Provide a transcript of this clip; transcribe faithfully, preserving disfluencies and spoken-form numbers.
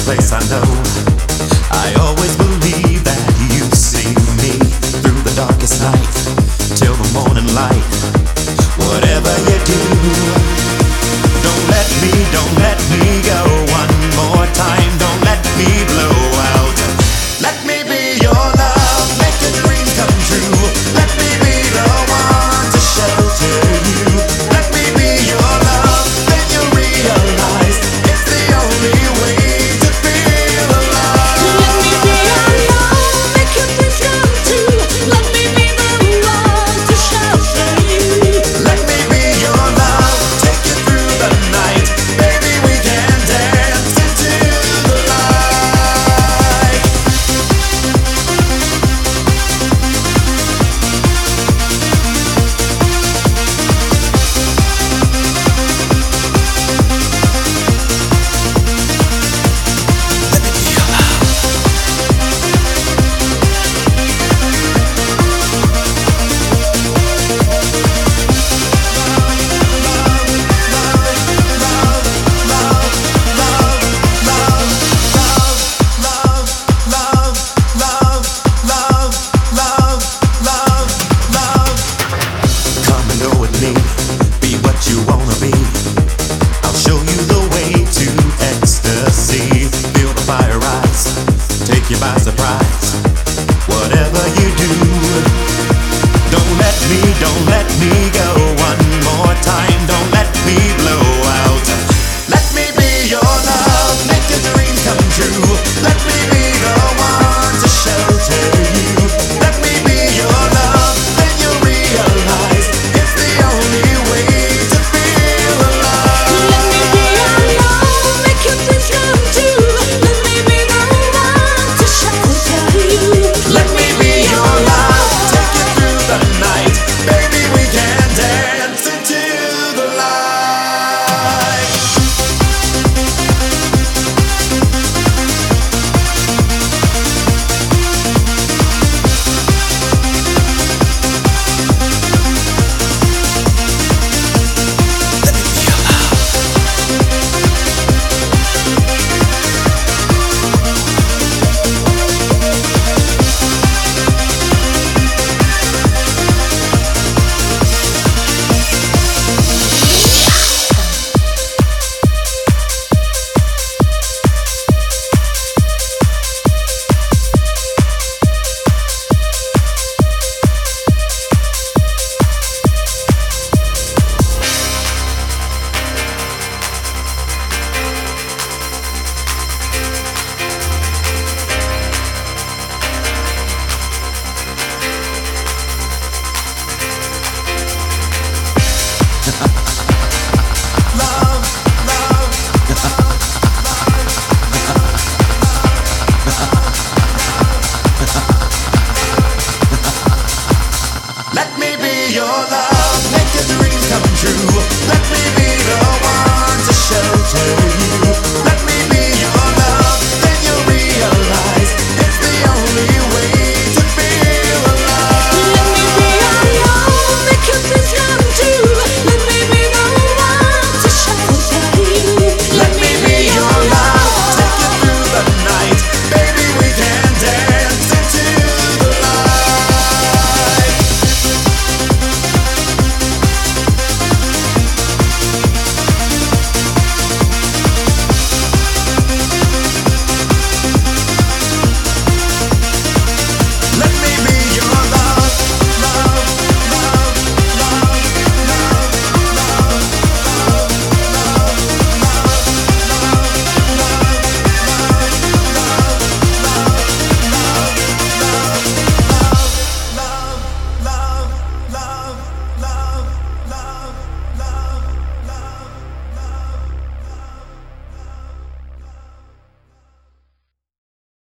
place I know. I always believe that you see me through the darkest night till the morning light. Whatever you do, don't let me, don't let me go one more time. Don't let me blow out. Let me be your love, make your dreams come true. Let me be the one to shelter you. Let me be your love, then you'll realize it's the only way to feel alive. Let me be your love, make your dreams come true. Let me be the one to shelter you. Let me be your love, take you through the night. Baby, we can dance into the light. Come and go with me, be what you wanna be. I'll show you the way to ecstasy. Feel the fire rise, take you by surprise. Whatever you do, don't let me, don't let me go one more time. Don't let me blow out. Let me be your love, make your dreams come true. Let me be the one to shelter you. Let me be your love, then you'll realize it's the only way to feel alive. Let me be your love, make your dreams come true. Let me be the one to shelter you. Let me be your love, take you through the night. Baby, we can dance into the light. Let me be your love, make your dreams come true. Let